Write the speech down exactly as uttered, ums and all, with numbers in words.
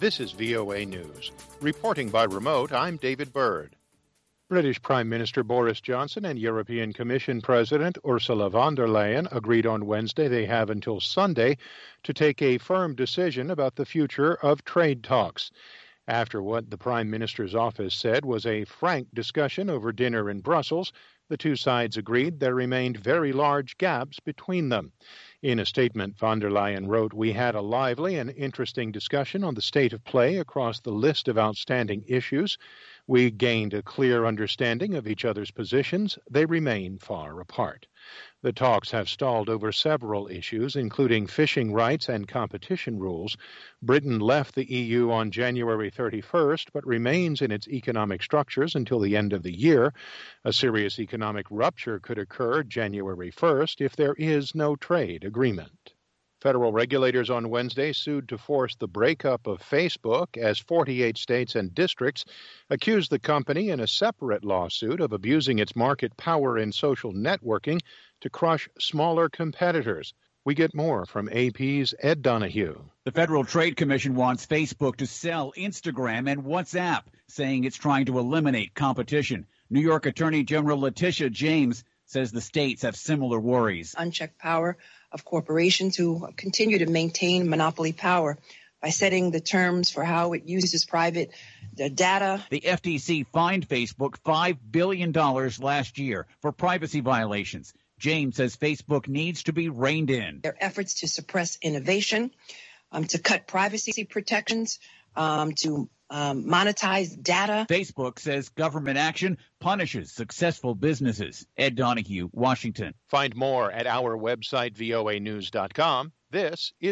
This is V O A News. Reporting by remote, I'm David Byrd. British Prime Minister Boris Johnson and European Commission President Ursula von der Leyen agreed on Wednesday they have until Sunday to take a firm decision about the future of trade talks. After what the Prime Minister's office said was a frank discussion over dinner in Brussels, the two sides agreed there remained very large gaps between them. In a statement, von der Leyen wrote, "We had a lively and interesting discussion on the state of play across the list of outstanding issues. We gained a clear understanding of each other's positions. They remain far apart." The talks have stalled over several issues, including fishing rights and competition rules. Britain left the E U on January thirty-first, but remains in its economic structures until the end of the year. A serious economic rupture could occur January first if there is no trade agreement. Federal regulators on Wednesday sued to force the breakup of Facebook as forty-eight states and districts accused the company in a separate lawsuit of abusing its market power in social networking to crush smaller competitors. We get more from A P's Ed Donahue. The Federal Trade Commission wants Facebook to sell Instagram and WhatsApp, saying it's trying to eliminate competition. New York Attorney General Letitia James says the states have similar worries. Unchecked power of corporations who continue to maintain monopoly power by setting the terms for how it uses private data. The F T C fined Facebook five billion dollars last year for privacy violations. James says Facebook needs to be reined in. Their efforts to suppress innovation, um, to cut privacy protections, um, to um, monetize data. Facebook says government action punishes successful businesses. Ed Donahue, Washington. Find more at our website, V O A news dot com. This is